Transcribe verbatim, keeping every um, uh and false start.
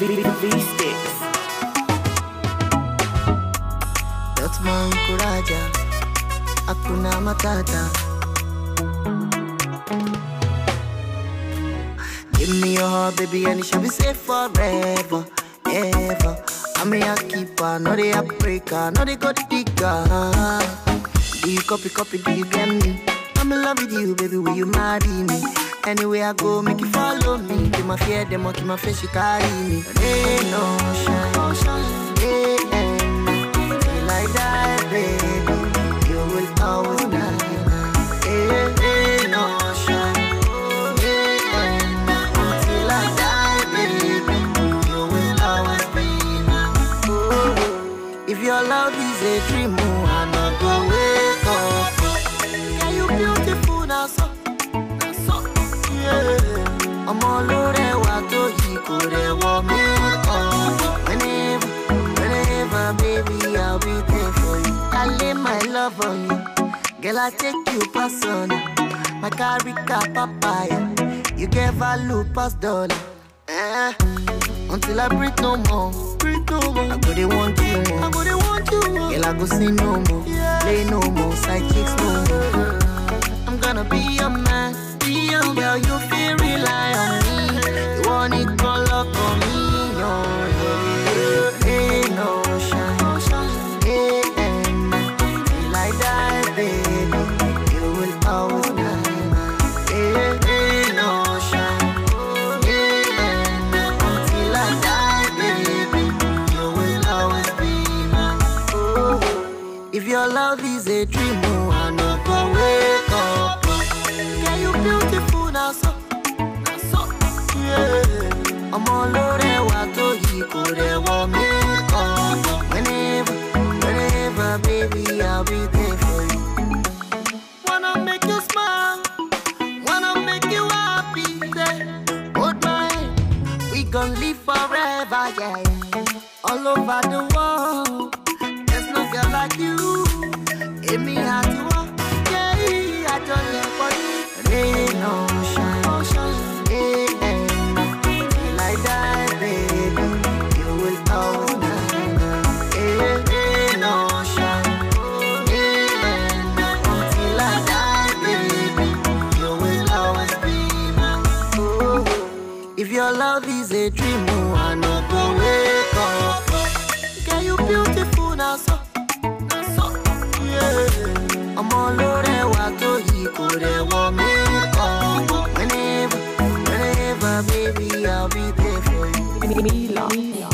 V-Sticks. That's my Kuraja, Akuna Matata. Give me your heart, baby, and it shall be safe forever, ever. I'm a keeper, not a breaker, not a good digger. Do you copy, copy, do you get me? I'm in love with you, baby, will you marry me? Anywhere I go, make you follow me. Keep my fear, them keep my face, you carry me. Rain, no shine, hey, hey, like that, baby, you will always be. Hey, hey, no shine, hey, hey, until I die, baby, you will always be. Oh, if your love is a dream, oh, I not go wake up. Yeah, you beautiful now, so. I'm all over what you could ever make up. Whenever, whenever, baby, I'll be there for you. I lay my love on you. Girl, I take you personal. My carica papaya. You get value past dollar. Eh, until I breathe no more. Breathe no more. I go they want you more. I go they want you more. Girl, I go see no more. Yeah. Play no more. Side chicks no more. I'm gonna be your man. Young girl, you feel rely on me. You want it all up on me, no, yeah. Hey, no shine, hey, hey, like that, baby, you will always be mine. Hey, hey, no shine, hey, hey, until I die, baby, you will always be mine. Oh, if your love is a dream, oh, I know go wake up. Beautiful now, so, now so, yeah. I'm all over what you could ever make up. Whenever, whenever, baby, I'll be there for you. Wanna make you smile, wanna make you happy, yeah. Hold my hand, we gon' live forever, yeah, yeah. All over the world, there's no girl like you. Give me how to walk, yeah, I don't live for you. Rain, no shine, hey, hey, like that, baby, you will always be. Hey, hey, no shine, hey, hey, until I die, baby, you will always be. Oh, if your love is a dream, oh, I know go wake up. Girl, you beautiful now, so, now so, yeah. I'm all over what you could ever make. Whenever, whenever, baby, I'll be there for you. Mila.